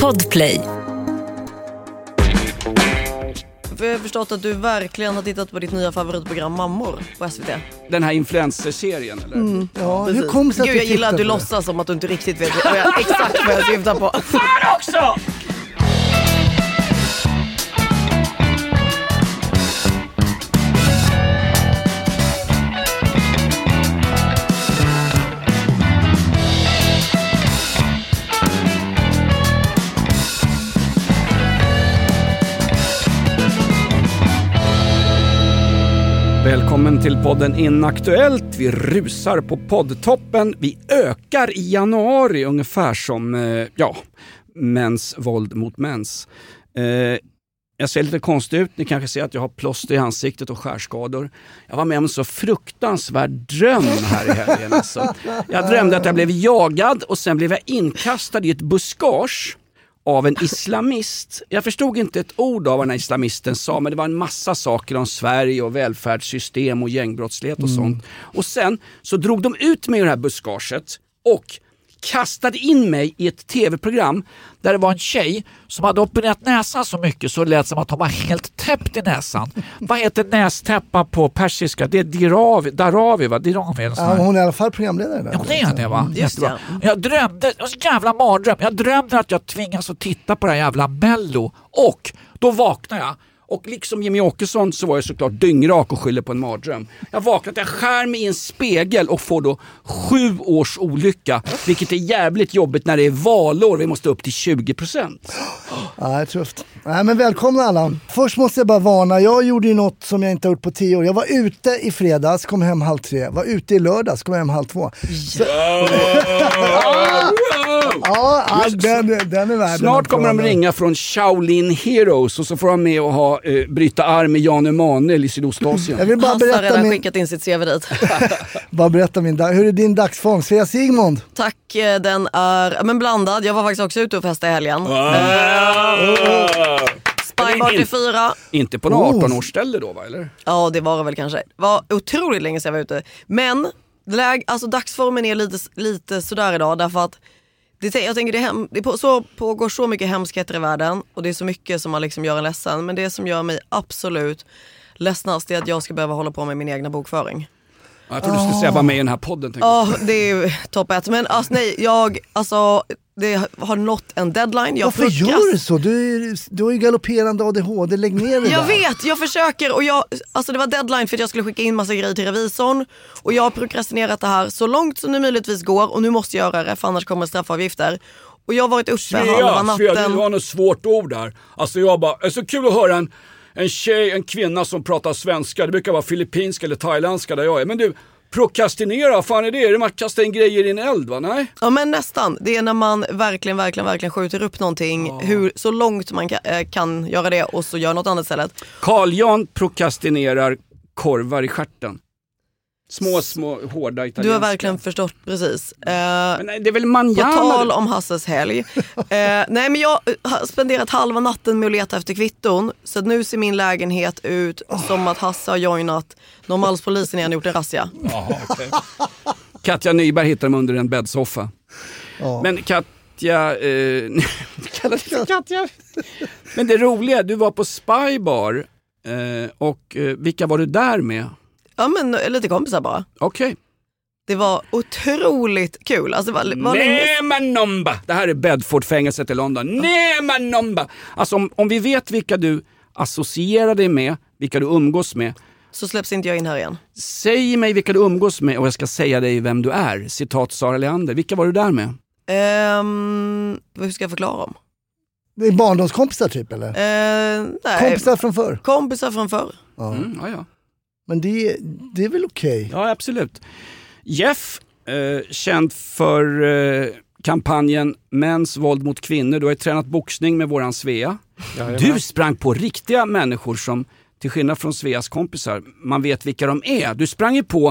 Podplay. Jag har förstått att du verkligen har tittat på ditt nya favoritprogram Mammor på SVT. Den här influencer-serien, eller? Ja, Precis. hur kom det Gud, jag gillar att du låtsas som att du inte riktigt vet exakt vad jag syftar på. Fan också! Välkommen till podden Inaktuellt. Vi rusar på poddtoppen. Vi ökar i januari ungefär som mäns våld mot mäns. Jag ser lite konstigt ut. Ni kanske ser att jag har plåster i ansiktet och skärskador. Jag var med om en så fruktansvärd dröm här i helgen. Alltså. Jag drömde att jag blev jagad och sen blev jag inkastad i ett buskage av en islamist. Jag förstod inte ett ord av vad den här islamisten sa, men det var en massa saker om Sverige och välfärdssystem och gängbrottslighet och sånt. Och sen så drog de ut mig ur det här buskaget och kastade in mig i ett tv-program där det var en tjej som hade opererat näsan så mycket så det lät som att hon var helt täppt i näsan. Vad heter nästäppa på persiska? Det är Daravi, va? Ja, hon är i alla fall programledare där. Ja, det är det, va? Just det. Jag drömde, det var så jävla mardröm. Jag drömde att jag tvingas att titta på det här jävla Mello. Och då vaknade jag. Och liksom Jimmy Åkesson så var jag såklart dyngrak och skyller på en mardröm. Jag vaknade, jag skär mig i en spegel och får då 7 års olycka. Vilket är jävligt jobbigt när det är valår. Vi måste upp till 20%. Ja, det är tufft. Nej, men välkomna alla. Först måste jag bara varna. Jag gjorde ju något som jag inte har gjort på 10 år. Jag var ute i fredags, kom hem 2:30. Var ute i lördags, kom hem 2:30. Den är värd. Snart kommer de ringa från Shaolin Heroes och så får de med och ha bryta arm med Jan Emanuel i Sydostasien. Jag vill bara Hasse har berätta redan skickat in sitt CV dit. bara berätta hur är din dagsform? Svea Sigmund. Tack, den är blandad. Jag var faktiskt också ute och festade i helgen. Spybar till 4. Inte på någon 18-årsställe då, va? Eller? Ja, det var det väl kanske. Det var otroligt länge sedan jag var ute. Men dagsformen är lite sådär idag därför att jag tänker det pågår så mycket hemskheter i världen och det är så mycket som man liksom gör en ledsen. Men det som gör mig absolut ledsnast är att jag ska behöva hålla på med min egna bokföring. Jag trodde du skulle säga bara med i den här podden. Ja, det är ju topp 1. Men det har nått en deadline. Varför gör du så? Du har ju galopperande ADHD, lägg ner det Jag där. vet, jag försöker och det var deadline för att jag skulle skicka in massa grejer till revisorn och jag har prokrastinerat det här så långt som det möjligtvis går och nu måste jag göra det för annars kommer straffavgifter. Och jag har varit uppe halva natten. Svea, du har något svårt ord där. Alltså det är så kul att höra en kvinna som pratar svenska. Det brukar vara filippinska eller thailändska där jag är. Men du, prokrastinera, fan är det? Är det man kastar in grejer i en eld, va? Nej? Ja, men nästan. Det är när man verkligen skjuter upp någonting så långt man kan göra det och så gör något annat istället. Carl Jan prokrastinerar korvar i stjärten. Små hårda italienska. Du har verkligen förstått precis. Men nej, det är väl manjana. På tal om Hasses helg. Nej, men jag har spenderat halva natten med att leta efter kvitton. Så nu ser min lägenhet ut som att Hasse har joinat Norrmalmspolisen igen och gjort en razzia. Okay. Katja Nyberg hittar dem under en bäddsoffa. Men Katja... Katja. Men det roliga, du var på Spybar. Och vilka var du där med? Ja, men lite kompisar bara. Okej. Det var otroligt kul. Alltså, Nemanomba. Det här är Bedford-fängelset i London. Nemanomba. Alltså om vi vet vilka du associerar dig med, vilka du umgås med, så släpps inte jag in här igen. Säg mig vilka du umgås med och jag ska säga dig vem du är. Citat Sara Leander. Vilka var du där med? Hur ska jag förklara om? Det är barndomskompisar typ, eller? Nej. Kompisar från förr? Kompisar från förr. Ja. Ja. Men det är väl okej? Ja, absolut. Jeff, känd för kampanjen Mäns våld mot kvinnor. Du har ju tränat boxning med våran Svea. Du sprang på riktiga människor som, till skillnad från Sveas kompisar, man vet vilka de är. Du sprang ju på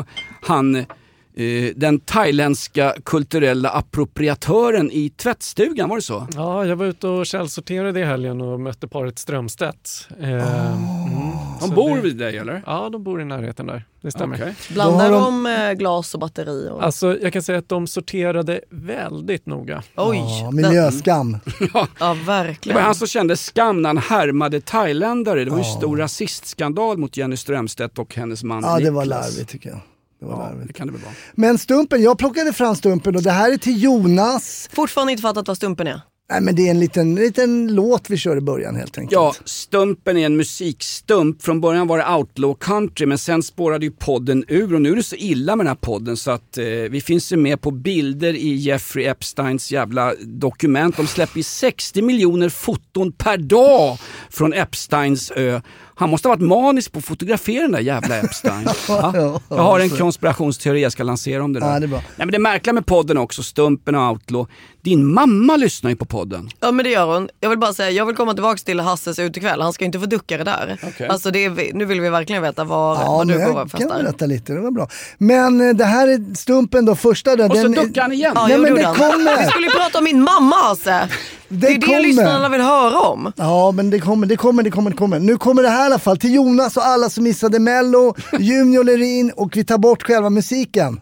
den thailändska kulturella appropriatören i tvättstugan, var det så? Ja, jag var ute och källsorterade i helgen och mötte paret Strömstedt. De bor vid dig eller? Ja, de bor i närheten där. Det stämmer. Okay. Blandar de glas och batteri? Och... Alltså, jag kan säga att de sorterade väldigt noga. Oj, miljöskam. Ja, verkligen. Det var han som kände skam när han härmade thailändare. Det var ju stor rasistskandal mot Jenny Strömstedt och hennes man Ja, det Niklas. var larvigt tycker jag. Det kan det väl vara. Men Stumpen, jag plockade fram Stumpen och det här är till Jonas. Fortfarande inte fattat vad Stumpen är. Nej, men det är en liten låt vi kör i början helt enkelt. Ja, Stumpen är en musikstump. Från början var det outlaw country, men sen spårade ju podden ur. Och nu är det så illa med den här podden så att vi finns ju med på bilder i Jeffrey Epsteins jävla dokument. De släpper 60 miljoner foton per dag från Epsteins ö. Han måste ha varit manisk på att fotografera den där jävla Epstein. Ja. Jag har en konspirationsteori jag ska lansera om det där. Ja, det är bra. Nej, men det märkliga med podden också, Stumpen och outlaw. Din mamma lyssnar ju på podden. Ja, men det gör hon. Jag vill bara säga, jag vill komma tillbaka till Hasses utekväll. Han ska inte få ducka det där. Okay. Alltså nu vill vi verkligen veta vad du får vara fast där. Ja, där. kan berätta lite, det var bra. Men det här är Stumpen då, första där. Och så duckar han igen. Ja, nej, men det kommer. kommer. Vi skulle ju prata om min mamma, Hasse. Det är det lyssnarna vill höra om. Ja, men det kommer. Nu kommer det här i alla fall till Jonas och alla som missade Mello, Junior Lerin, och vi tar bort själva musiken.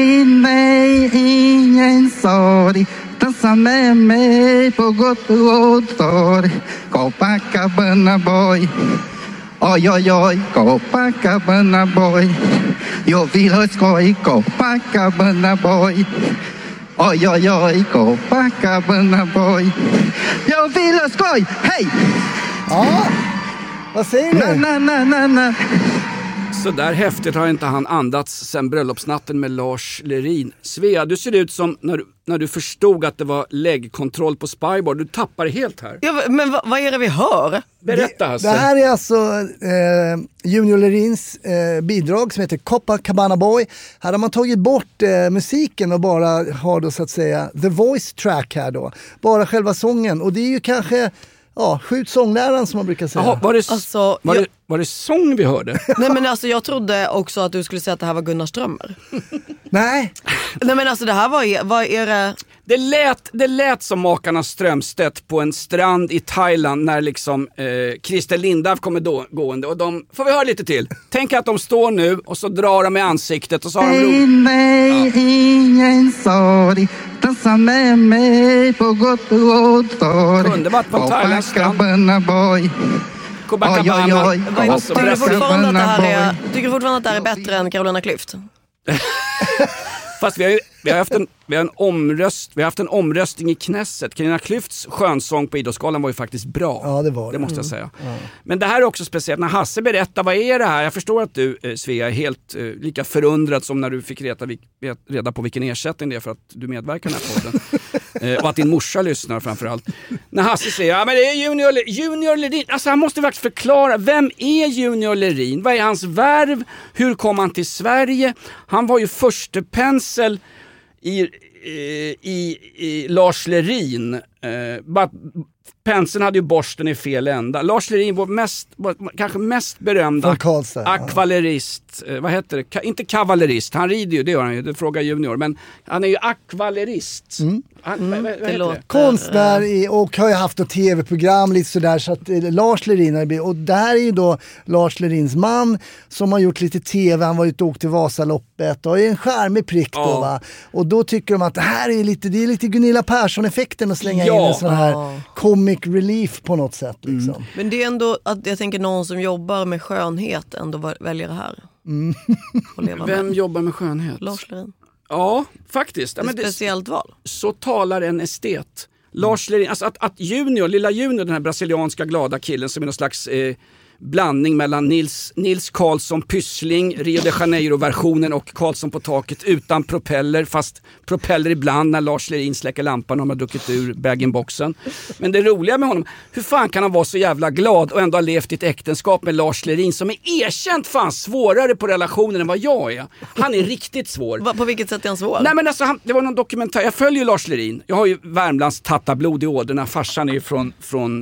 Nej, ingen sorg. Dansa med mig på gott och ont. Copacabana boy. Oj, oj, oj, Copacabana boy. Jag vill ha skoj, Copacabana boy. Oj, oj, oj, Copacabana boy. Jag vill ha skoj, hej! Ja, vad säger du? Na. Så där häftigt har inte han andats sen bröllopsnatten med Lars Lerin. Svea, du ser ut som när du förstod att det var läggkontroll på Spybar. Du tappar helt här. Ja, men vad är det vi hör? Berätta Hasse. Det här är alltså Junior Lerins bidrag som heter Copacabana Boy. Här har man tagit bort musiken och bara har då så att säga the voice track här då. Bara själva sången. Och det är ju kanske skjut sångläraren som man brukar säga. Jaha, var det sång vi hörde? Nej, men alltså jag trodde också att du skulle säga att det här var Gunnar Strömmer. Nej, men alltså det här vad är det? Det lät som makarna Strömstedt på en strand i Thailand när liksom Christer Lindarw kommer gående och de, får vi höra lite till. Tänk att de står nu och så drar de i ansiktet och så har de Nej, ingen sorg. Dansa med mig på gott och ont. Kunde varit på en thailändsk strand. Copacabana boy. Copacabana. Oj. Tycker du fortfarande att det här är bättre än Carolina Klüft? Fast vi har haft en omröstning i Knesset. Carolina Klüfts skönsång på Idrottsgalan var ju faktiskt bra. Ja, det var det. Det måste jag säga. Men det här är också speciellt. När Hasse berättar, vad är det här? Jag förstår att du, Svea, är helt lika förundrad som när du fick reda på vilken ersättning det är för att du medverkar i den här podden. Och att din morsa lyssnar framförallt. När Hasse säger, ja men det är Junior Lerin. Alltså han måste faktiskt förklara, vem är Junior Lerin? Vad är hans värv? Hur kom han till Sverige? Han var ju förste pensel i Lars Lerin. Penseln hade ju borsten i fel ända. Lars Lerin var kanske mest berömda akvalerist. Vad heter det? Inte kavallerist. Han rider ju, det gör han ju. Det frågar Junior. Men han är ju akvalerist. Konstnär och har ju haft ett tv-program lite sådär, så att Lars Lerin, och det här är ju då Lars Lerins man som har gjort lite tv, han var ute och åkt till Vasaloppet och är en charmig prick då, va? Och då tycker de att det här är lite Gunilla Persson-effekten att slänga in en sån här comic relief på något sätt liksom. Men det är ändå att jag tänker någon som jobbar med skönhet ändå väljer det här. Vem jobbar med skönhet? Lars Lerin. Ja, faktiskt. Det är ett speciellt val. Så talar en estet. Lars Lerin, alltså att lilla Junior, den här brasilianska glada killen som är någon slags blandning mellan Nils Karlsson Pyssling, Rio de Janeiro-versionen och Karlsson på taket utan propeller, fast propeller ibland när Lars Lerin släcker lampan och de har druckit ur bag-in-boxen. Men det roliga med honom, hur fan kan han vara så jävla glad och ändå ha levt i ett äktenskap med Lars Lerin som är erkänt fan svårare på relationen än vad jag är. Han är riktigt svår. På vilket sätt är han svår? Nej men alltså, det var någon dokumentär, jag följer Lars Lerin. Jag har ju Värmlands tattablod i åderna, farsan är ju från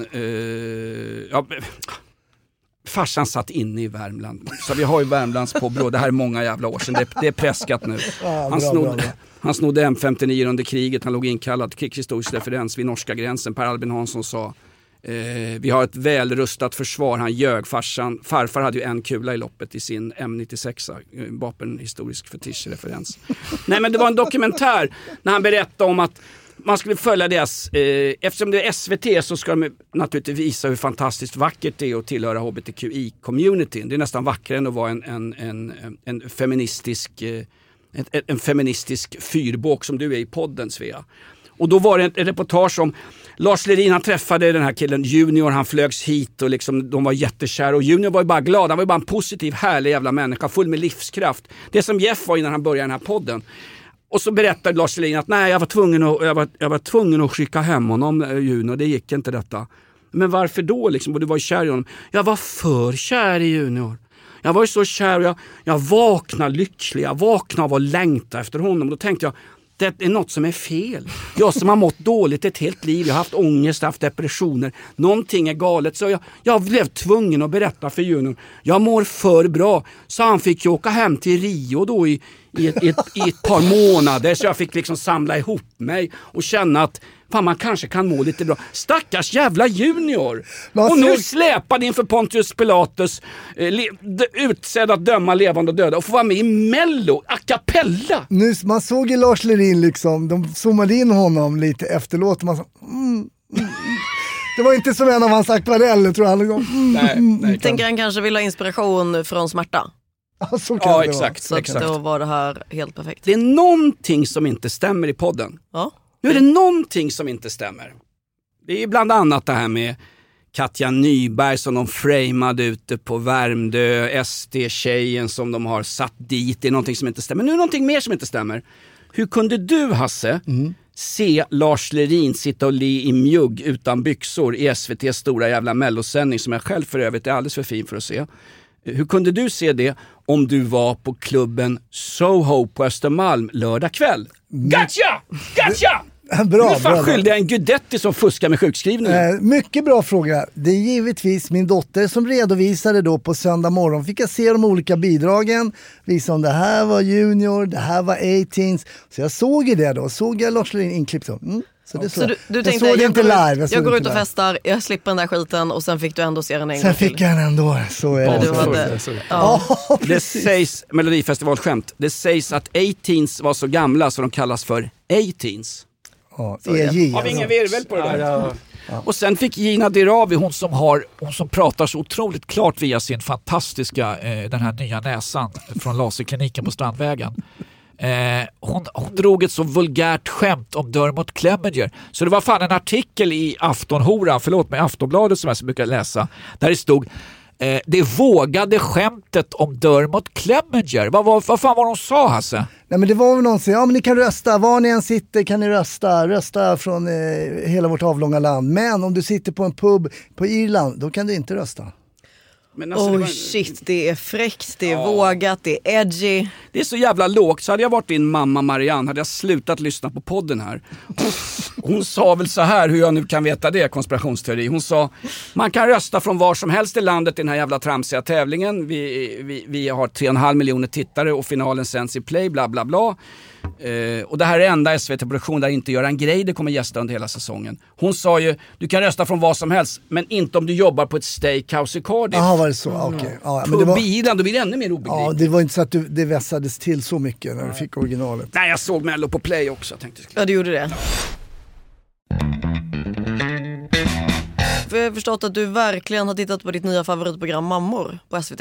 farsan satt inne i Värmland. Så vi har ju Värmlands påbrå. Det här är många jävla år sedan. Det är preskat nu. Han snodde M59 under kriget. Han låg inkallad, krigshistorisk referens vid norska gränsen. Per Albin Hansson sa Vi har ett välrustat försvar. Han ljög, farfar hade ju en kula i loppet i sin M96, vapenhistorisk fetischreferens. Nej, men det var en dokumentär när han berättade om att man skulle följa deras, eftersom det är SVT så ska de naturligtvis visa hur fantastiskt vackert det är att tillhöra HBTQI-communityn. Det är nästan vackrare än att vara en feministisk fyrbåk som du är i podden, Svea. Och då var det ett reportage om Lars Lerin, han träffade den här killen Junior, han flögs hit och liksom, de var jättekära och Junior var ju bara glad, han var ju bara en positiv, härlig jävla människa, full med livskraft. Det som Jeff var innan han började den här podden. Och så berättade Lars Lerin att nej, jag var tvungen att skicka hem honom, Junior, det gick inte detta. Men varför då liksom? Och du var ju kär i honom. Jag var för kär i Junior. Jag var ju så kär och jag vaknade lycklig, jag vaknade av att längta efter honom. Och då tänkte jag, det är något som är fel. Jag som har mått dåligt ett helt liv. Jag har haft ångest, haft depressioner. Någonting är galet. Så jag blev tvungen att berätta för Junior. Jag mår för bra. Så han fick ju åka hem till Rio då i ett par månader. Så jag fick liksom samla ihop mig och känna att fan, man kanske kan må lite bra. Stackars jävla Junior. Och nu släpade inför Pontius Pilatus utsedd att döma levande och döda och få vara med i Mello a cappella. Nu, man såg ju Lars Lerin liksom, de zoomade in honom lite efterlåt och man sa, Det var inte som en av hans akvareller, tror jag. Nej, tänker han kanske vill ha inspiration från smärta. Ja, exakt. Så exakt. då var det här helt perfekt. Det är någonting som inte stämmer i podden. Ja. Nu är det någonting som inte stämmer. Det är bland annat det här med Katja Nyberg som de framade ute på Värmdö, SD-tjejen som de har satt dit. Det är någonting som inte stämmer. Nu är det någonting mer som inte stämmer. Hur kunde du, Hasse, se Lars Lerin sitta och le i mjugg utan byxor i SVT:s stora jävla mellosändning som jag själv för övrigt är alldeles för fin för att se? Hur kunde du se det om du var på klubben Soho på Östermalm lördag kväll? Gotcha! Gotcha! Bra, du är fan skyldig en Gudetti som fuskar med sjukskrivningen. Mycket bra fråga. Det är givetvis min dotter som redovisade då på söndag morgon. Fick jag se de olika bidragen. Visa om det här var Junior, det här var 18s. Så jag såg ju det då. Såg jag Lars Lerin inklippt då. Så det så du tänkte, såg inte live. Jag går ut och festar, jag slipper den där skiten och sen fick du ändå se den en gång till. Sen fick jag den ändå, så är det. Det sägs, Melodifestivalskämt, det sägs att 18s var så gamla så de kallas för 18s. Ja, EJ. Har vi ingen virvel på det där? Ja. Och sen fick Gina Dirawi, hon som pratar så otroligt klart via sin fantastiska, den här nya näsan från laserkliniken på Strandvägen. Hon drog ett så vulgärt skämt om Dermot Clemenger. Så det var fan en artikel i Aftonbladet som jag så brukar läsa. Där det stod det vågade skämtet om Dermot Clemenger. Vad fan var de sa, Hasse? Nej, men det var väl någon som sa, ja men ni kan rösta, var ni än sitter kan ni rösta från hela vårt avlånga land. Men om du sitter på en pub på Irland, då kan du inte rösta. Men alltså, shit, det är fräckt, det är vågat, det är edgy. Det är så jävla lågt. Så hade jag varit din mamma Marianne hade jag slutat lyssna på podden här. Hon sa väl så här, hur jag nu kan veta det, konspirationsteori. Hon sa, man kan rösta från var som helst i landet i den här jävla tramsiga tävlingen. Vi har 3,5 miljoner tittare och finalen sänds i play, bla bla bla. Och det här är enda SVT-produktion där inte gör en grej, det kommer gästa under hela säsongen. Hon sa ju, du kan rösta från vad som helst, men inte om du jobbar på ett steakhouse i Cardiff. Ja, var det så? Okej. Ja, men det var bilen, då blir det ännu mer obegripligt. Ja, det var inte så att det vässades till så mycket när du fick originalet. Nej, jag såg Mello på Play också. Ja, du gjorde det. För jag har förstått att du verkligen har tittat på ditt nya favoritprogram Mammor på SVT.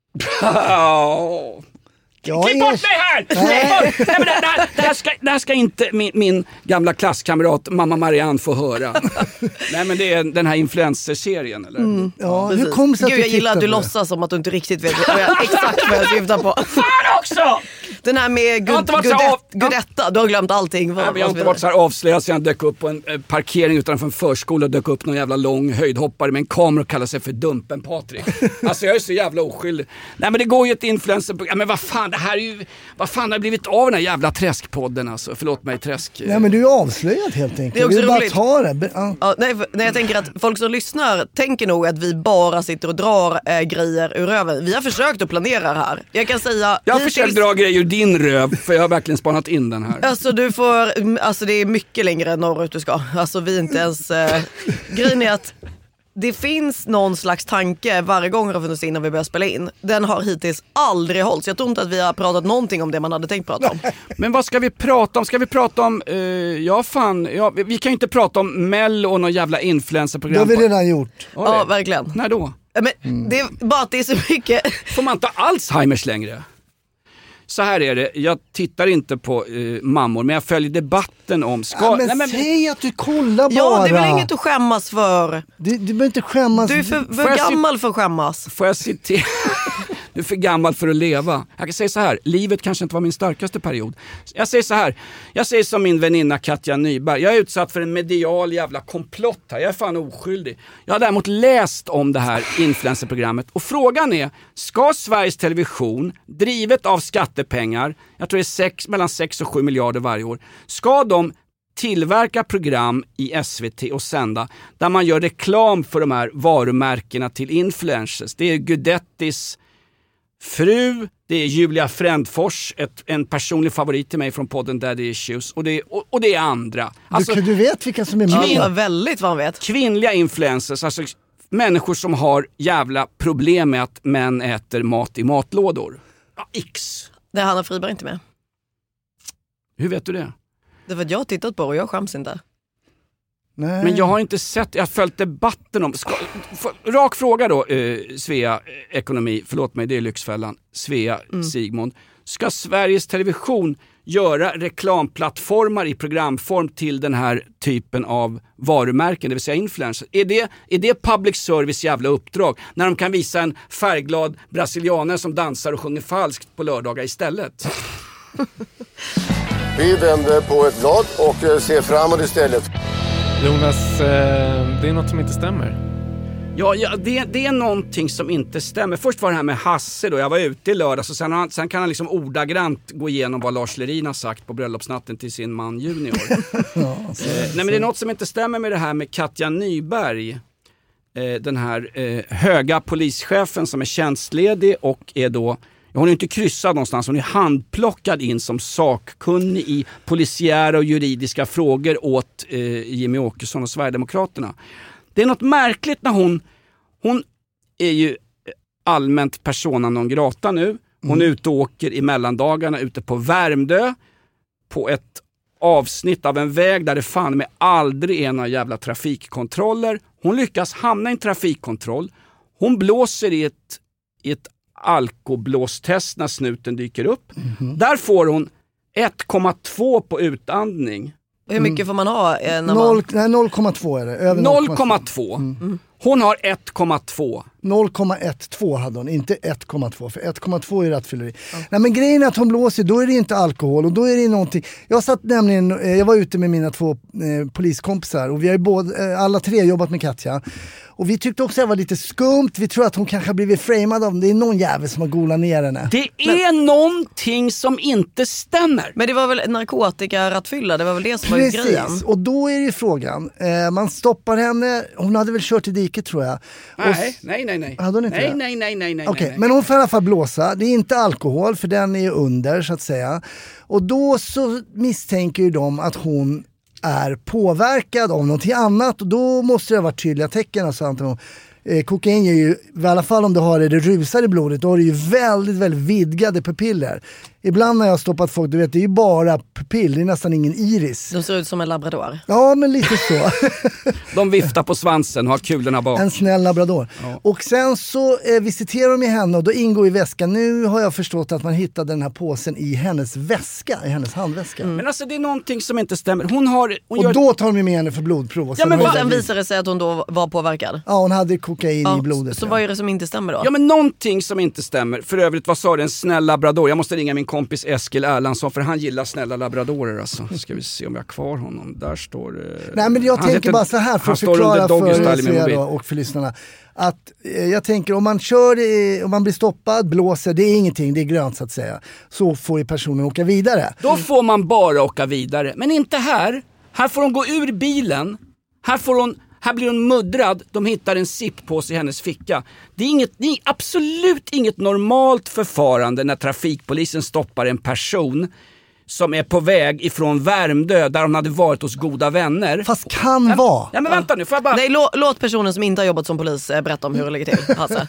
Klipp bort mig här! Nej, men det här ska inte min gamla klasskamrat mamma Marianne få höra. Nej, men det är den här influencer-serien, eller? Ja, hur kom det sig att Gud, jag gillar att du låtsas som att du inte riktigt vet exakt vad jag syftar på. Fan också! Den här med Gudetta, du har glömt allting. Nej, men jag har inte varit så här avslöjad så jag dök upp på en parkering utanför en förskola och dök upp någon jävla lång höjdhoppare med en kamera och kallar sig för Dumpen Patrik. Alltså jag är så jävla oskyldig. Nej, men det går ju ett influencerprogram. Men vad fan, det här är ju, vad fan har blivit av den här jävla träskpodden alltså? Förlåt mig, träsk. Nej, men du är avslöjad helt enkelt. Det är också roligt. Bara ta det. Ja, nej, jag tänker att folk som lyssnar tänker nog att vi bara sitter och drar grejer ur röven. Vi har försökt att planera det här. Jag kan säga... Jag har försökt dra grejer ur din röv, för jag har verkligen spanat in den här. Alltså det är mycket längre norrut du ska. Alltså vi är inte ens... grejen är att det finns någon slags tanke varje gång det funnits innan vi börjar spela in. Den har hittills aldrig hållits. Jag tror inte att vi har pratat någonting om det man hade tänkt prata om. Men vad ska vi prata om? Ska vi prata om... vi kan ju inte prata om Mello och någon jävla influencerprogram. Det har vi redan gjort. Ja, verkligen. När då? Men det är bara att det är så mycket... Får man inte Alzheimers längre? Så här är det, jag tittar inte på mammor, men jag följer debatten om... Säg att du kollar bara. Ja, det är väl inget att skämmas för. Du behöver inte skämmas. Du är för gammal för att skämmas. Får jag citera? Du är för gammal för att leva. Jag kan säga så här, livet kanske inte var min starkaste period. Jag säger så här, jag säger som min väninna Katja Nyberg. Jag är utsatt för en medial jävla komplott här. Jag är fan oskyldig. Jag har däremot läst om det här influencerprogrammet. Och frågan är, ska Sveriges Television, drivet av skattepengar, jag tror det är mellan 6 och 7 miljarder varje år, ska de tillverka program i SVT och sända där man gör reklam för de här varumärkena till influencers? Det är Gudettis fru, det är Julia Frändfors, en personlig favorit till mig från podden Daddy Issues, och det är andra. Alltså, du vet vilka som är med. Ja, väldigt vad man vet. Kvinnliga influencers, alltså människor som har jävla problem med att män äter mat i matlådor. Ja, X. Det är Hanna Friberg inte med. Hur vet du det? Det är för att jag har tittat på och jag skäms inte. Nej. Men jag har inte sett, jag har följt debatten om... rak fråga då, Svea Ekonomi, förlåt mig, det är Lyxfällan, Svea Sigmund. Ska Sveriges Television göra reklamplattformar i programform till den här typen av varumärken, det vill säga influencers? Är det public service jävla uppdrag? När de kan visa en färgglad brasilianer som dansar och sjunger falskt på lördagar istället? Vi vänder på ett blad och ser framåt istället. Jonas, det är något som inte stämmer. Ja, det är någonting som inte stämmer. Först var det här med Hasse då. Jag var ute i lördags och sen kan han liksom ordagrant gå igenom vad Lars Lerin har sagt på bröllopsnatten till sin man Junior. Nej, men det är något som inte stämmer med det här med Katja Nyberg. Den här höga polischefen som är tjänstledig och är då... Hon är inte kryssad någonstans, hon är handplockad in som sakkunnig i polisiära och juridiska frågor åt Jimmy Åkesson och Sverigedemokraterna. Det är något märkligt när hon är ju allmänt persona non grata nu. Hon är ute och åker i mellandagarna ute på Värmdö på ett avsnitt av en väg där det fan med aldrig är några jävla trafikkontroller. Hon lyckas hamna i en trafikkontroll. Hon blåser i ett alkoblåstest när snuten dyker upp. Där får hon 1,2 på utandning. Hur mycket får man ha? 0,2 är det. Över 0,2. Hon har 1,2. 0,12 hade hon, inte 1,2. För 1,2 är rattfylleri. Nej, men grejen är att hon blåser, då är det inte alkohol. Och då är det någonting. Jag var ute med mina 2 poliskompisar. Och vi har ju alla 3 jobbat med Katja. Och vi tyckte också att det var lite skumt. Vi tror att hon kanske har blivit framad av det är någon jävel som har golat ner henne. Det är någonting som inte stämmer. Men det var väl narkotikarattfylla, det var väl det som var grejen. Precis, och då är det ju frågan. Man stoppar henne, hon hade väl kört i diket tror jag. Nej. Hade hon inte Nej. Okej, men hon får i alla fall blåsa. Det är inte alkohol för den är under så att säga. Och då så misstänker ju de att hon är påverkad av någonting annat och då måste det ha varit tydliga tecken. Alltså, kokain är ju, i alla fall om du har det rusar i blodet, då har du ju väldigt, väldigt vidgade pupiller. Ibland när jag har stoppat folk, du vet, det är ju bara pupill, det är nästan ingen iris. De ser ut som en labrador. Ja, men lite så. De viftar på svansen och har kulorna bak. En snäll labrador. Ja. Och sen så visiterar de i henne och då ingår i väskan. Nu har jag förstått att man hittade den här påsen i hennes väska, i hennes handväska. Men alltså det är någonting som inte stämmer. Då tar de med henne för blodprov. Och sen visar det sig att hon då var påverkad. Ja, hon hade kokain i blodet. Så vad är det som inte stämmer då? Ja, men någonting som inte stämmer. För övrigt, vad sa du? En snäll labrador. Jag måste ringa min kompis Eskil Erlandsson för han gillar snälla labradorer alltså. Ska vi se om jag har kvar honom. Där står nej, men jag tänker bara så här för att förklara för Svea och för lyssnarna. Att jag tänker om man om man blir stoppad, blåser, det är ingenting, det är grönt så att säga. Så får ju personen åka vidare. Då får man bara åka vidare. Men inte här. Här får hon gå ur bilen. Här blir hon muddrad. De hittar en sippåse i hennes ficka. Det är absolut inget normalt förfarande när trafikpolisen stoppar en person som är på väg ifrån Värmdö där hon hade varit hos goda vänner. Fast kan vara. Ja, men vänta nu, får jag bara... Nej, låt personen som inte har jobbat som polis berätta om hur det ligger till. Hasse.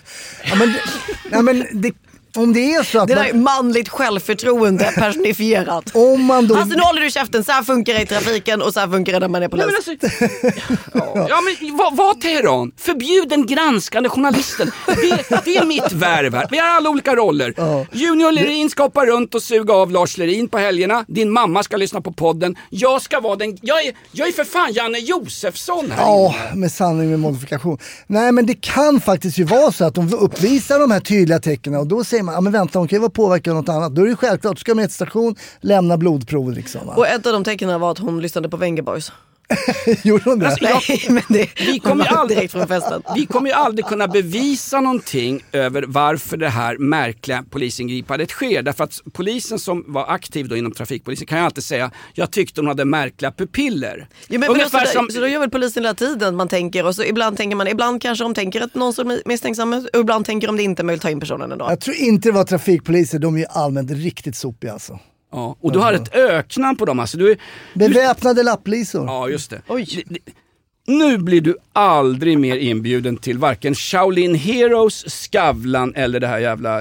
Om det är så att Det där är manligt självförtroende personifierat. om man då... Alltså nu håller du käften, så här funkar det i trafiken och så här funkar det när man är polis. Nej, men alltså, ja, men vad Teheran? Förbjud den granskande journalisten. Det är mitt värv här. Vi har alla olika roller. Junior Lerin ska hoppa runt och suga av Lars Lerin på helgerna. Din mamma ska lyssna på podden. Jag ska vara den... Jag är för fan Janne Josefsson här. Ja, med sanning med modifikation. Nej, men det kan faktiskt ju vara så att de uppvisar de här tydliga tecknen och då säger man, ja men vänta, hon kan ju vara påverkad av något annat. Då är det självklart, du ska med ett station, lämna blodprov liksom. Va? Och ett av de tecknen var att hon lyssnade på Wenger Boys. Gjorde hon det? Nej, men Vi kommer ju aldrig, direkt från festen. vi kommer ju aldrig kunna bevisa någonting över varför det här märkliga polisingripandet sker. Därför att polisen som var aktiv då inom trafikpolisen kan ju alltid säga, jag tyckte hon hade märkliga pupiller. Ja, men Ungefär alltså, som... Så då gör väl polisen hela tiden man tänker, och så ibland tänker man, ibland kanske de tänker att någon som är misstänksam och ibland tänker de det inte möjligt ta in personen ändå. Jag tror inte det var trafikpoliser, de är ju allmänt riktigt sopiga alltså. Ja, och du har ett öknamn på dem. Alltså, Beväpnade lapplisor. Ja, just det. Oj. Nu blir du aldrig mer inbjuden till varken Shaolin Heroes, Skavlan eller det här jävla...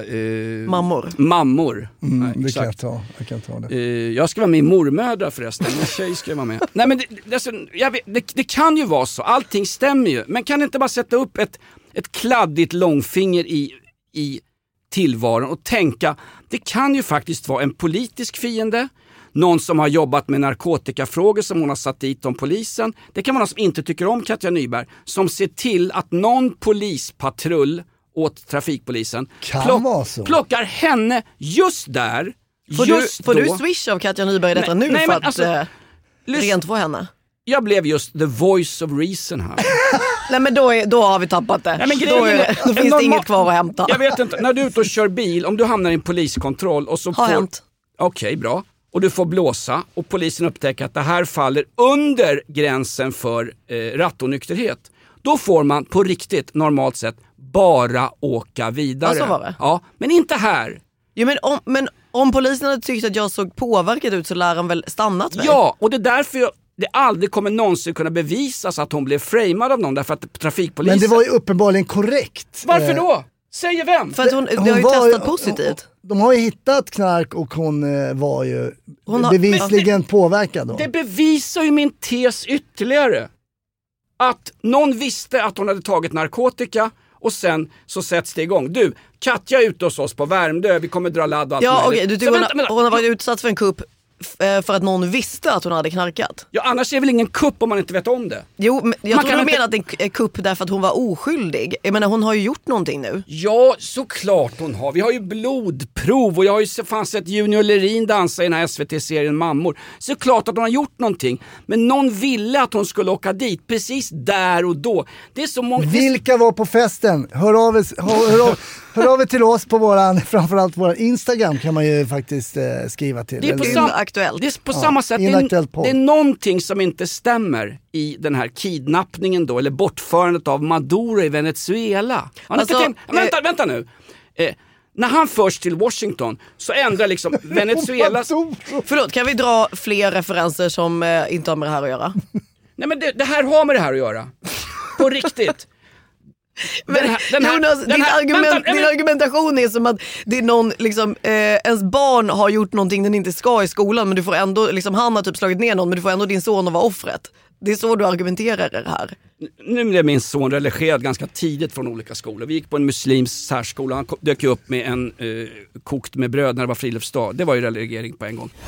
Mammor. Nej, Det kan exakt. jag kan ta det. Jag ska vara med i Mormödra förresten. Min tjej ska vara med. Nej, men det kan ju vara så. Allting stämmer ju. Men kan inte bara sätta upp ett kladdigt långfinger i tillvaron och tänka, det kan ju faktiskt vara en politisk fiende, någon som har jobbat med narkotikafrågor som hon har satt dit om polisen. Det kan vara någon som inte tycker om Katja Nyberg, som ser till att någon polispatrull åt trafikpolisen plockar henne just där. Får du swish av Katja Nyberg detta nu för att alltså, rent få henne? Jag blev just the voice of reason här. Nej, men då har vi tappat det. Nej, men då finns det inget kvar att hämta. Jag vet inte, när du är ute och kör bil, om du hamnar i en poliskontroll och så har hänt. Okej, bra. Och du får blåsa och polisen upptäcker att det här faller under gränsen för rattonykterhet. Då får man på riktigt, normalt sett, bara åka vidare. Ja, så var det. Ja, men inte här. Ja, men om polisen hade tyckt att jag såg påverkad ut så lär han väl stannat mig? Ja, och det är därför det aldrig kommer någonsin kunna bevisas att hon blev framad av någon, därför att trafikpolisen... Men det var ju uppenbarligen korrekt. Varför då? Säger vem? För att det har ju testat positivt. De har ju hittat knark och hon var ju bevisligen påverkad då. Det bevisar ju min tes ytterligare. Att någon visste att hon hade tagit narkotika och sen så sätts det igång. Du, Katja är ute hos oss på Värmdö, vi kommer dra ladd och allt Ja, möjligt. okej, du tycker hon har varit utsatt för en kupp för att någon visste att hon hade knarkat? Ja, annars är det väl ingen kupp om man inte vet om det. Jo, men jag tror du inte... menar att det är en kupp därför att hon var oskyldig. Jag menar, hon har ju gjort någonting nu. Ja, såklart hon har. Vi har ju blodprov och jag har ju sett Junior Lerin dansa i den här SVT-serien Mammor. Såklart att hon har gjort någonting. Men någon ville att hon skulle åka dit precis där och då. Det är så många... Vilka var på festen? Hör av er till oss på framförallt våran Instagram kan man ju faktiskt skriva till. Det är aktuellt. Det är på samma sätt. Det är någonting som inte stämmer i den här kidnappningen då, eller bortförandet av Maduro i Venezuela. Vänta nu. När han förs till Washington så ändrar liksom Venezuelas... Förlåt, kan vi dra fler referenser som inte har med det här att göra? Nej, men det här har med det här att göra. På riktigt. Men din argumentation är som att det är någon liksom, ens barn har gjort någonting den inte ska i skolan, men du får ändå liksom, han har typ slagit ner någon, men du får ändå din son att vara offret. Det är så du argumenterar det här. Nu blev min son relegerad ganska tidigt från olika skolor. Vi gick på en muslims särskola. Han dök upp med en kokt med bröd när det var friluftsdag. Det var ju relegering på en gång.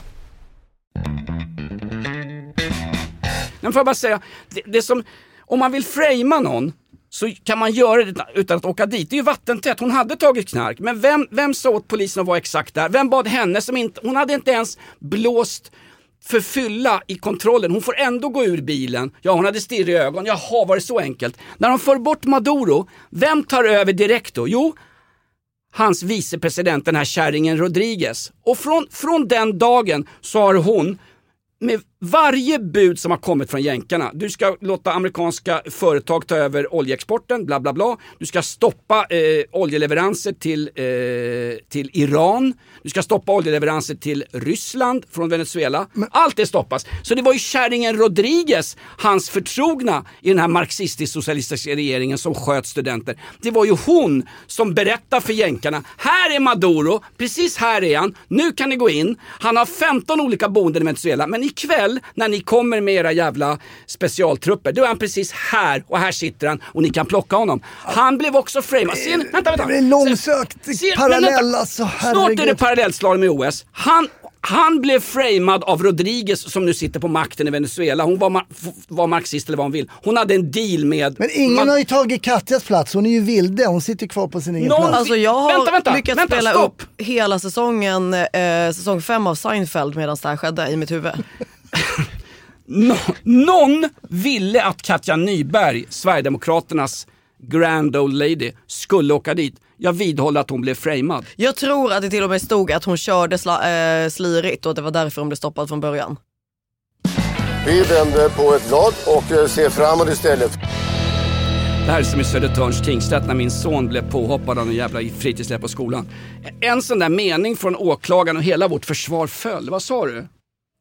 Men får jag bara säga, det som, om man vill framea någon så kan man göra det utan att åka dit. Det är ju vattentätt. Hon hade tagit knark. Men vem sa åt polisen att vara exakt där? Vem bad henne som inte... Hon hade inte ens blåst för fylla i kontrollen. Hon får ändå gå ur bilen. Ja, hon hade stirr i ögon. Jaha, var det så enkelt? När de för bort Maduro, vem tar över direkt då? Jo, hans vicepresident, den här kärringen Rodriguez. Och från den dagen så har hon med Varje bud som har kommit från jänkarna, du ska låta amerikanska företag ta över oljeexporten, bla bla bla. Du ska stoppa oljeleveranser till Iran. Du ska stoppa oljeleveranser till Ryssland från Venezuela. Allt det stoppas. Så det var ju kärringen Rodriguez, hans förtrogna i den här marxistisk-socialistiska regeringen som sköt studenter. Det var ju hon som berättade för jänkarna, här är Maduro, precis här är han, nu kan ni gå in. Han har 15 olika boenden i Venezuela, men ikväll när ni kommer med era jävla specialtrupper, då är han precis här och här sitter han och ni kan plocka honom. Han blev också framad. Vänta. Det är långsökt parallell alltså. Snart är det parallellslag med OS. Han blev framad av Rodriguez som nu sitter på makten i Venezuela. Hon var marxist eller vad hon vill. Hon hade en deal med... Men ingen har ju tagit Katjas plats. Hon är ju vilde. Hon sitter kvar på sin egen plats. Alltså jag har lyckats spela upp hela säsongen, säsong 5 av Seinfeld medan det här skedde i mitt huvud. Någon ville att Katja Nyberg, Sverigedemokraternas grand old lady, skulle åka dit. Jag vidhåller att hon blev framad. Jag tror att det till och med stod att hon körde slirigt och det var därför hon blev stoppad från början. Vi vänder på ett blad och ser framåt istället. Det här är som i Södertörns tingsrätt när min son blev påhoppad av en jävla fritidsläpp på skolan. En sån där mening från åklagaren och hela vårt försvar föll. Vad sa du?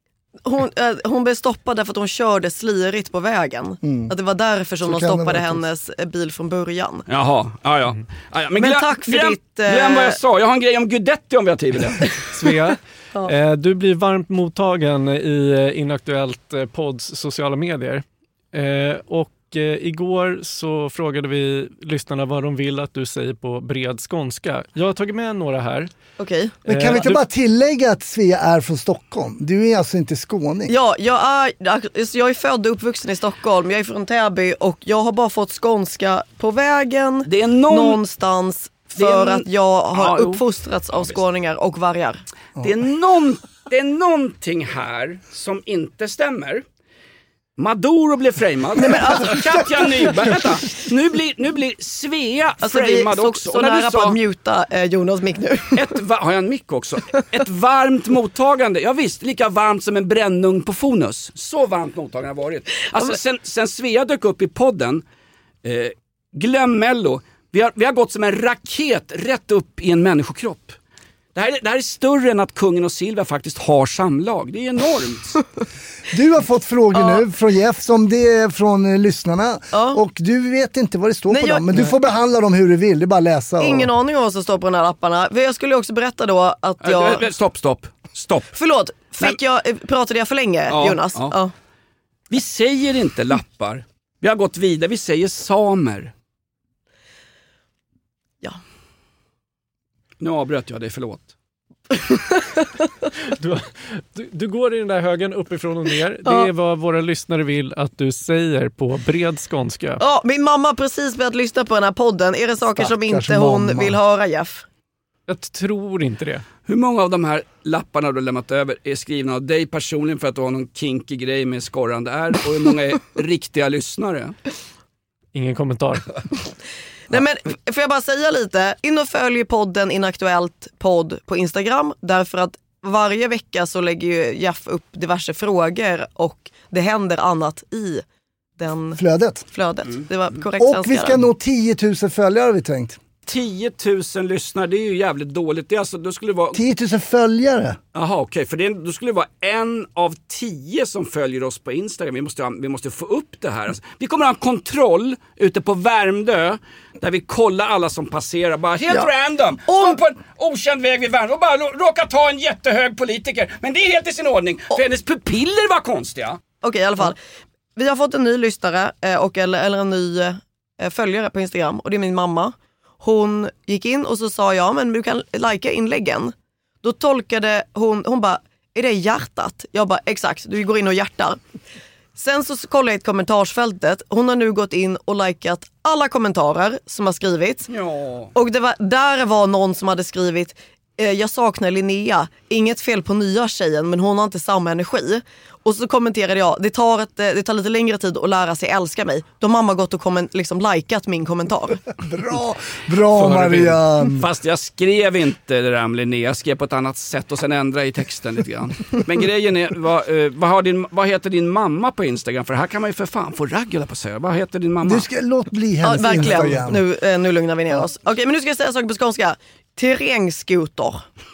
Hon blev stoppad därför att hon körde slirigt på vägen. Att det var därför som de stoppade hennes bil från början. Jaha, ja. Men tack för ditt... Glöm vad jag sa, jag har en grej om Guidetti om vi har tid med det. Svea, du blir varmt mottagen i Inaktuellt podds sociala medier. Och igår så frågade vi lyssnarna vad de vill att du säger på bred skånska. Jag har tagit med några här. Okej. Men kan vi inte bara tillägga att Svea är från Stockholm? Du är alltså inte skåning. Ja, jag är född och uppvuxen i Stockholm. Jag är från Täby och jag har bara fått skånska på vägen det är någonstans för att jag har uppfostrats av skåningar och vargar. Det är någonting här som inte stämmer. Maduro blev framad. Katja Nyberg. Vänta. Nu blir Svea framad också. Så nära på att muta Jonas mick nu. Har jag en mick också? Ett varmt mottagande. Ja visst, lika varmt som en brännugn på Fonus. Så varmt mottagande har varit. Alltså sen Svea dök upp i podden, glöm Mello. Vi har gått som en raket rätt upp i en människokropp. Det här är större än att kungen och Silvia faktiskt har samlag. Det är enormt. Du har fått frågor nu från Jeff som det är från lyssnarna. Och du vet inte vad det står på dem. Men du får behandla dem hur du vill. Det är bara läsa. Ingen aning om vad som står på de här lapparna. Jag skulle också berätta då att jag... Stopp. Förlåt, pratade jag för länge, Jonas? Ja. Vi säger inte lappar. Vi har gått vidare, vi säger samer. Ja. Nu avbröt jag dig, förlåt. Du går i den där högen uppifrån och ner. Det är vad våra lyssnare vill att du säger på bred skånska. Ja, min mamma har precis börjat lyssna på den här podden. Är det saker som inte hon vill höra, Jeff? Jag tror inte det. Hur många av de här lapparna du har lämnat över är skrivna av dig personligen för att du har någon kinky grej med skorrande är? Och hur många är riktiga lyssnare? Ingen kommentar. Nej, men får jag bara säga lite, in och följ podden Inaktuellt podd på Instagram, därför att varje vecka så lägger ju Jeff upp diverse frågor och det händer annat i den flödet. Det var korrekt och svenska. Vi ska nå 10 000 följare har vi tänkt. 10 000 lyssnare, det är ju jävligt dåligt. Det är alltså, då skulle det vara... 10 000 följare? Jaha, okej. För då skulle det vara 1 av 10 som följer oss på Instagram. Vi måste få upp det här. Alltså, vi kommer att ha en kontroll ute på Värmdö där vi kollar alla som passerar. Bara helt random. Står på en okänd väg vid Värmdö och bara råkar ta en jättehög politiker. Men det är helt i sin ordning. För hennes pupiller var konstiga. Okej, i alla fall. Vi har fått en ny lyssnare eller en ny följare på Instagram. Och det är min mamma. Hon gick in och så sa jag, men du kan likea inläggen. Då tolkade hon bara, är det hjärtat? Jag bara, exakt, du går in och hjärtar. Sen så kollade jag i kommentarsfältet. Hon har nu gått in och likat alla kommentarer som har skrivits. Ja. Och där var någon som hade skrivit, jag saknar Linnea. Inget fel på nya tjejen, men hon har inte samma energi. Och så kommenterade jag, det tar lite längre tid att lära sig älska mig. Då har mamma gått och likat min kommentar. Bra Marianne. Fast jag skrev inte det där med Linnea, jag skrev på ett annat sätt och sen ändrade i texten lite grann. Men grejen är, vad heter din mamma på Instagram? För här kan man ju för fan få ragg på sig. Vad heter din mamma? Du ska låt bli hennes Instagram. Nu lugnar vi ner oss. Okej, men nu ska jag säga saker på skånska. Terrängskoter.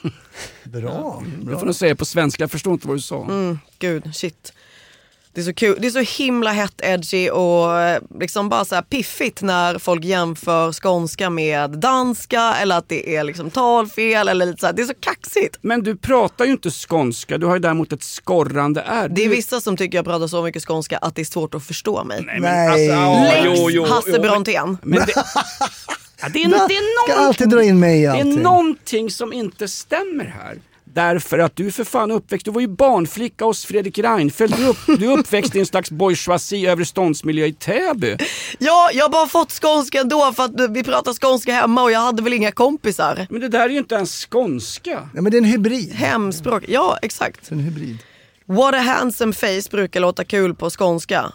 Bra. Du får nog säga på svenska, jag förstår inte vad du sa. Gud, shit. Det är så kul. Det är så himla hett edgy och liksom bara så här piffigt när folk jämför skånska med danska eller att det är liksom talfel eller lite så här. Det är så kaxigt. Men du pratar ju inte skånska, du har ju däremot ett skorrande är. Det är vissa som tycker jag pratar så mycket skånska att det är svårt att förstå mig. Nej. Hasse Brontén. Men det... Ja, det är ska alltid dra in mig i allting. Det är någonting som inte stämmer här. Därför att du för fan uppväxt, du var ju barnflicka hos Fredrik Reinfeldt. Du är uppväxt i en slags bourgeoisie övre ståndsmiljö i Täby. Ja, jag har bara fått skånska ändå för att vi pratar skånska hemma och jag hade väl inga kompisar. Men det där är ju inte ens skånska. Ja, men det är en hybrid. Hemspråk, ja exakt. En hybrid. What a handsome face brukar låta kul på skånska.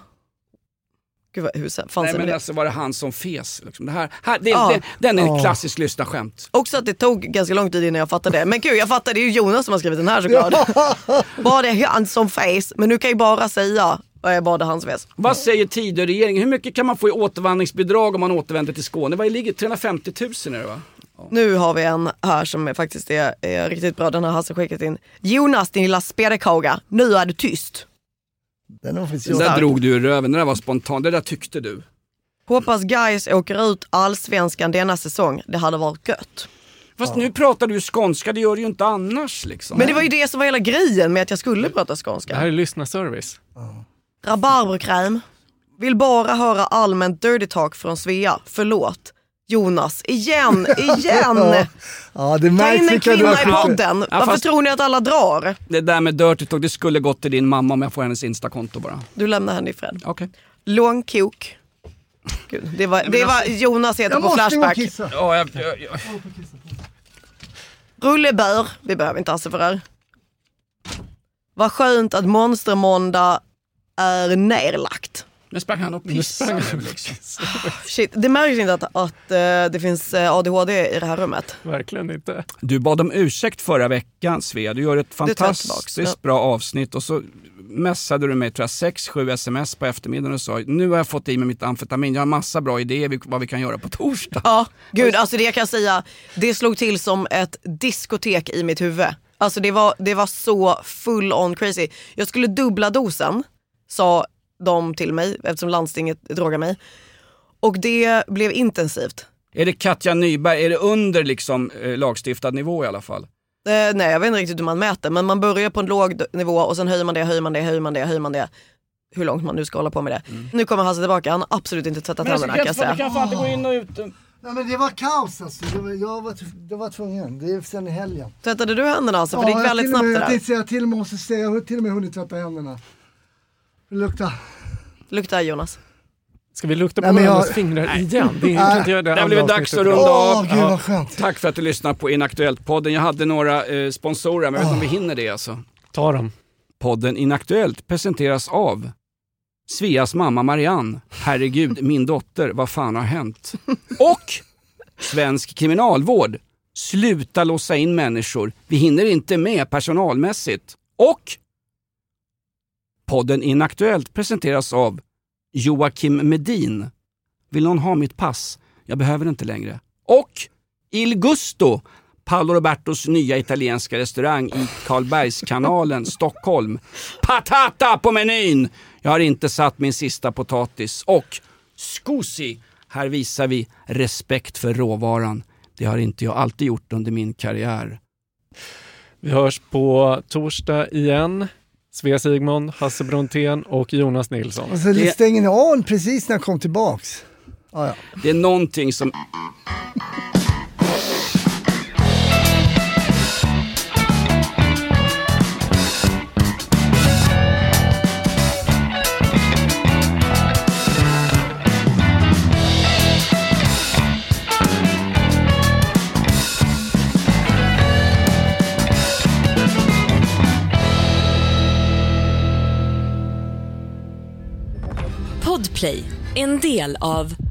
Gud vad, hur fanns nej, men det? alltså var det han som fes liksom. Den är en klassisk lyssnarskämt. Också att det tog ganska lång tid innan jag fattade det. Men gud, jag fattade, det är ju Jonas som har skrivit den här såklart. Var det handsome face? Men nu kan jag bara säga var det hans face. Vad säger Tidöregeringen? Hur mycket kan man få i återvandringsbidrag om man återvänder till Skåne? Vad ligger 350 000 är det va? Ja. Nu har vi en här som faktiskt är riktigt bra. Den har Hasse skickat in. Jonas, din lilla spedekåga, nu är du tyst. Den där drog du ur röven, det där var spontant, det där tyckte du. Hoppas Guys åker ut allsvenskan denna säsong, det hade varit gött. Fast nu pratar du skånska, det gör du ju inte annars liksom. Men det var ju det som var hela grejen med att jag skulle prata skånska. Det här är lyssnarservice. Rabarberkräm. Vill bara höra allmänt dirty talk från Svea, förlåt. Jonas, igen. Ja, det märks. Ta in en kvinna i podden. Ja, varför tror ni att alla drar? Det där med dirty talk, det skulle gått till din mamma om jag får hennes Insta-konto bara. Du lämnar henne i fred. Okej. Långkok. Gud, det var Jonas heter på Flashback. Ja, jag. Rullebör, vi behöver inte Hasse för det här. Vad skönt att Monstermåndag är nerlagt. Nu sprang han och pissade liksom. Shit, det märks inte att det finns ADHD i det här rummet. Verkligen inte. Du bad om ursäkt förra veckan, Svea. Du gör ett fantastiskt bra avsnitt och så messade du mig 6-7 sms på eftermiddagen och sa nu har jag fått i mig mitt amfetamin. Jag har massa bra idéer vad vi kan göra på torsdag. Ja, gud, alltså det jag kan säga, det slog till som ett diskotek i mitt huvud. Alltså det var så full on crazy. Jag skulle dubbla dosen, sa de till mig eftersom landstinget drogar mig. Och det blev intensivt. Är det Katja Nyberg? Är det under liksom lagstiftad nivå i alla fall? Nej, jag vet inte riktigt hur man mäter. Men man börjar på en låg nivå och sen höjer man det. Hur långt man nu ska hålla på med det. Nu kommer Hasse tillbaka. Han har absolut inte tvättat händerna, kan jag säga. Du kan fan inte gå in och ut. Nej, men det var kaos alltså. Jag var tvungen. Det är sen i helgen. Tvättade du händerna alltså? För det gick väldigt snabbt det där. Jag till och med måste säga, jag har till och med hunnit tvätta händerna. Det luktar Jonas. Ska vi lukta på varandras fingrar igen? Det har blivit dags att runda av. Gud, vad skönt. Tack för att du lyssnar på Inaktuellt-podden. Jag hade några sponsorer, men jag vet inte om vi hinner det alltså. Ta dem. Podden Inaktuellt presenteras av Sveas mamma Marianne. Herregud, min dotter, vad fan har hänt? Och Svensk kriminalvård. Sluta låsa in människor. Vi hinner inte med personalmässigt. Och podden Inaktuellt presenteras av Joakim Medin. Vill någon ha mitt pass? Jag behöver inte längre. Och Il Gusto, Paolo Robertos nya italienska restaurang i Karlbergskanalen, Stockholm. Patata på menyn! Jag har inte satt min sista potatis. Och Scusi, här visar vi respekt för råvaran. Det har inte jag alltid gjort under min karriär. Vi hörs på torsdag igen. Svea Sigmund, Hasse Brontén och Jonas Nilsson. Och så stänger ni av precis när jag kom tillbaks. Ja. Det är någonting som... Podplay, en del av